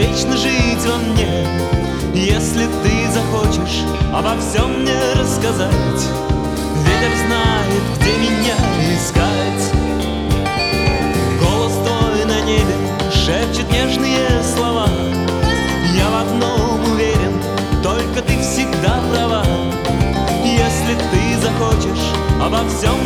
вечно жить во мне. Если ты захочешь обо всем мне рассказать, ветер знает, где меня искать. Голос твой на небе шепчет нежные слова. Я в одном уверен, только ты всегда права. Если ты захочешь обо всем